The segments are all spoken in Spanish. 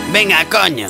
Venga, coño.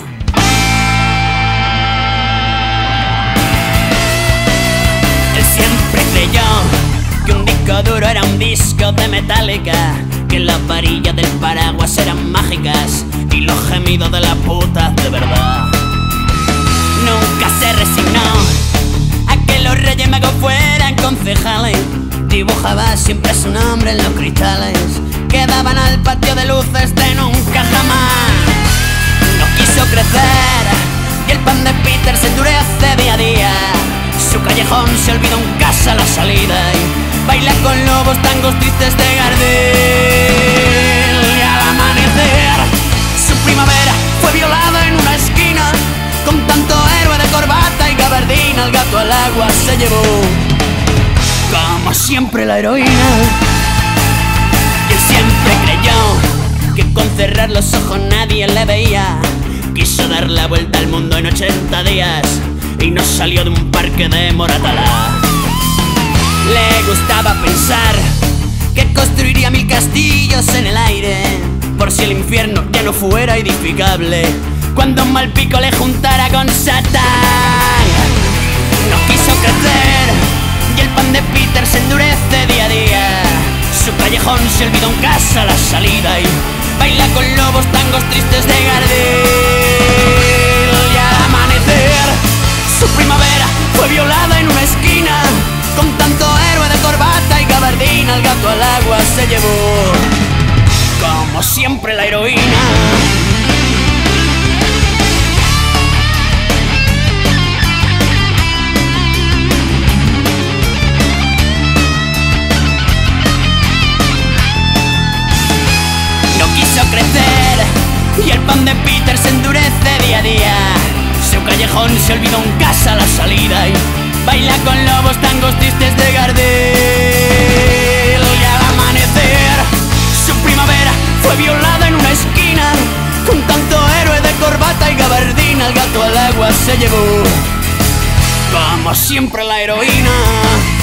Él siempre creyó que un disco duro era un disco de Metallica, que las varillas del paraguas eran mágicas y los gemidos de la puta de verdad. Nunca se resignó a que los Reyes Magos fueran concejales. Dibujaba siempre su nombre en los cristales que daban al patio de luces de nunca jamás. No quiso crecer y el pan de Peter se endurece día a día. Su callejón se olvidó en casa a la salida y baila con lobos tangos tristes de Gardel. Y al amanecer su primavera fue violada en una esquina. Con tanto héroe de corbata y gabardina, el gato al agua se llevó, como siempre, la heroína. Y él siempre creyó que con cerrar los ojos nadie le veía. Quiso dar la vuelta al mundo en 80 días y no salió de un parque de Moratalá. Le gustaba pensar que construiría 1000 castillos en el aire, por si el infierno ya no fuera edificable, cuando un mal pico le juntara con Satán. No quiso crecer y el pan de Peter se endurece día a día. Su callejón se olvidó en casa a la salida y baila con lobos tangos tristes de Gardel. Y al amanecer su primavera fue violada en una esquina. Con tanto héroe de corbata y gabardina, el gato al agua se llevó, como siempre, la heroína. Crecer y el pan de Peter se endurece día a día. Su callejón se olvidó en casa a la salida y baila con lobos tangos tristes de Gardel. Y al amanecer su primavera fue violada en una esquina. Con tanto héroe de corbata y gabardina, el gato al agua se llevó, como siempre, la heroína.